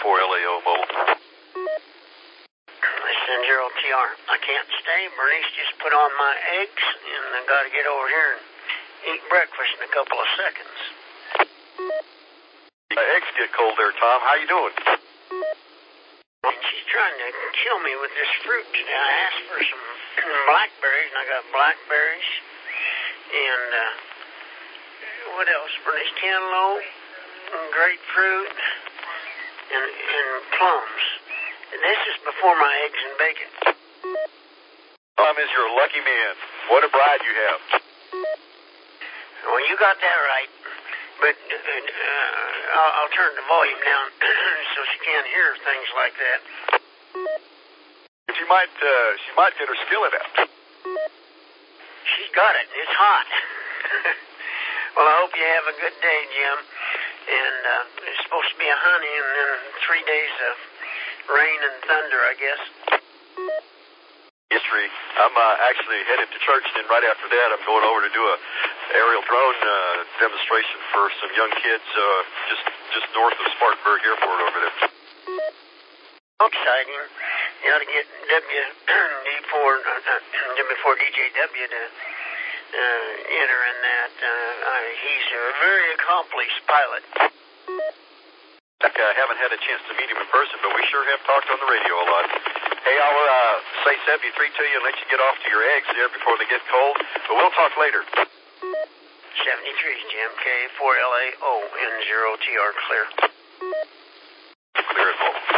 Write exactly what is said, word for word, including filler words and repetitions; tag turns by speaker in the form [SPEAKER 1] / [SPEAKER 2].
[SPEAKER 1] four L A O mobile.
[SPEAKER 2] This is zero T R. I can't stay. Bernice just put on my eggs, and I got to get over here and eat breakfast in a couple of seconds.
[SPEAKER 1] Uh, eggs get cold there, Tom. How you doing?
[SPEAKER 2] And she's trying to kill me with this fruit today. I asked for some blackberries, and I got blackberries. And uh, what else? Bernice, cantaloupe, and grapefruit, and, and plums. This is before my eggs and bacon.
[SPEAKER 1] Tom is your lucky man. What a bride you have.
[SPEAKER 2] Well, you got that right. But uh, uh, I'll, I'll turn the volume down so she can't hear things like that.
[SPEAKER 1] She might, uh, she might get her skillet out.
[SPEAKER 2] She's got it. It's hot. Well, I hope you have a good day, Jim. And uh, it's supposed to be a honey, and then three days of rain and thunder, I guess.
[SPEAKER 1] History. I'm uh, actually headed to church, and right after that, I'm going over to do a aerial drone uh, demonstration for some young kids uh, just just north of Spartanburg Airport over there.
[SPEAKER 2] Exciting. You ought to get W D four, uh, W four D J W to uh, enter in that. Uh, uh, he's a very accomplished pilot.
[SPEAKER 1] I haven't had a chance to meet him in person, but we sure have talked on the radio a lot. Hey, I'll uh, say seventy-three to you and let you get off to your eggs there before they get cold, but we'll talk later.
[SPEAKER 2] seventy-three, Jim, K, four L A O, N zero T R, clear.
[SPEAKER 1] Clear as well.